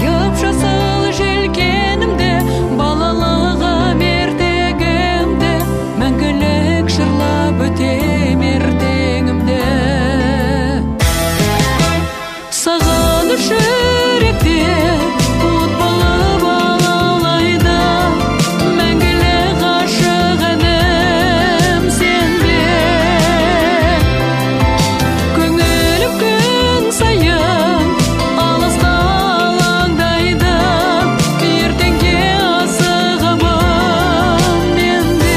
жайып жасыл желкенімде, балалығым ертегімде, мәңгілік жырлап өтем ертеңімде. Сағыныш жүректе от болып алаулайды, мәңгілік ғашық інім сенде. Көңілім күн сайын алысқа алаңдайды, ертеңге асығымын менде.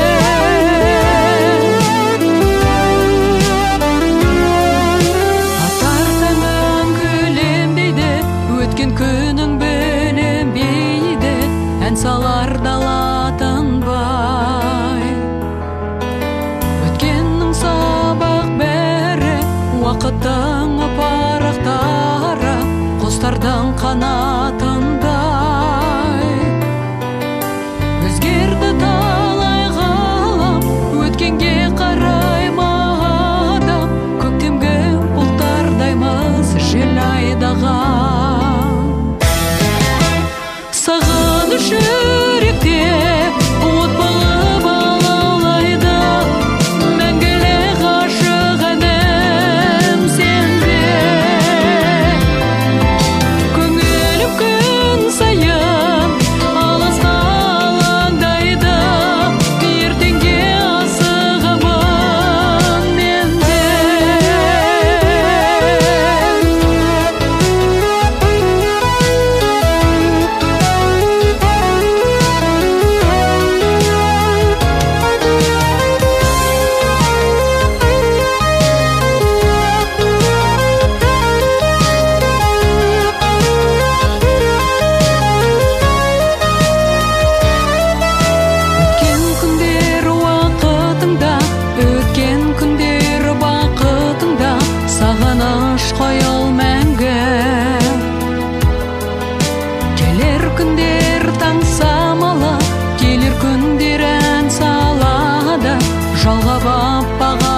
Атар таңың күлемдейді, өткен күнің білінбейді, ән салар дала тынбай. Өткеннің сабақ бәрі, уақыттың парақтары, құстардың қанатындай. Өзгерді талай ғалам, өткенге қараймадым, көктемгі бұлттардаймыз жел айдаған. Сағыныш жүректе от болып алаулайды, мәңгілік ғашық інім сенде. Көңілім күн сайын алысқа алаңдайды, ертеңге асығымын менде. Өткен күндер уақытыңда, сағыныш қойыл мәңгі. Келер күндер таң самалы, келер күндер ән салады, жалғап аппақ